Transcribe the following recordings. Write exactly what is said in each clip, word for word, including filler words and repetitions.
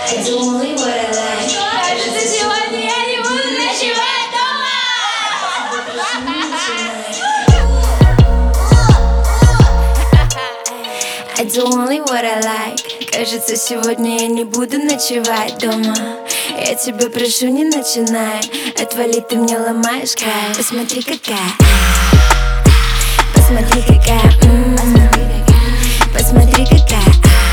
I do only what I like. Кажется, сегодня я не буду ночевать дома. I do only what I like. Кажется, сегодня я не буду ночевать дома. Я тебя прошу, не начинай. Отвали, ты мне ломаешь кайф. Посмотри, какая. Посмотри, какая. М-м. Посмотри, какая.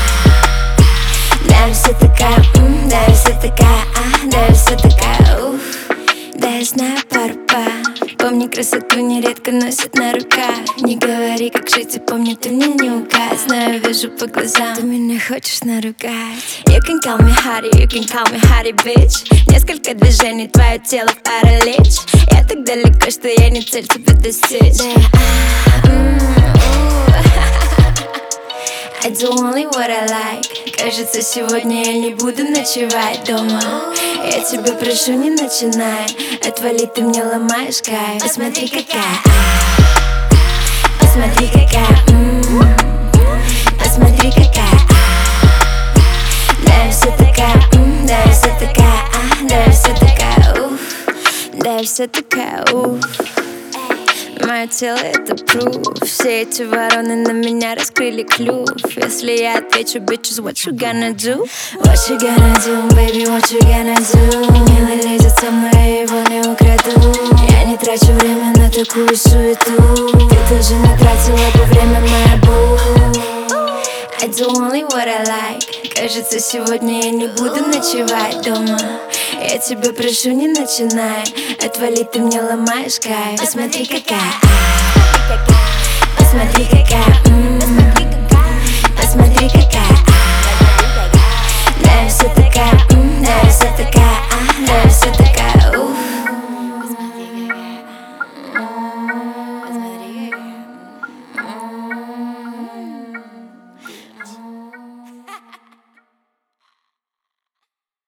Да, все такая. М-м. Да, все такая. А, да, все такая. Уф. Да, я знаю пару па. Помни, красоту нередко носят на руках. Не говори, как жить, и помни, ты мне не указ. Знаю, вижу по глазам, ты меня хочешь наругать. You can call me hottie, you can call me hottie, bitch. Несколько движений, твое тело в паралич. Я так далеко, что я не цель тебя достичь. I do only what I like. Кажется, сегодня я не буду ночевать дома. Я тебя прошу, не начинай. Отвали, ты мне ломаешь кайф. Посмотри, какая. Посмотри, какая. М-м. Посмотри, какая. Да, я все такая. М-м. Да, я все такая. А, да, я все такая. Уф. Да, я все такая. Уф. Мое тело это proof. Все эти вороны на меня раскрыли клюв. Если я отвечу, bitches, what you gonna do? What you gonna do, baby, what you gonna do? Милый лезет со мной, я его не украду. Я не трачу время на такую суету. Ты тоже не тратила бы время, моя бу. I do only what I like. Кажется, сегодня я не буду ночевать дома. Я тебя прошу, не начинай. Отвали, ты мне ломаешь кайф. Посмотри, какая. Посмотри, какая. М-м. Посмотри, какая.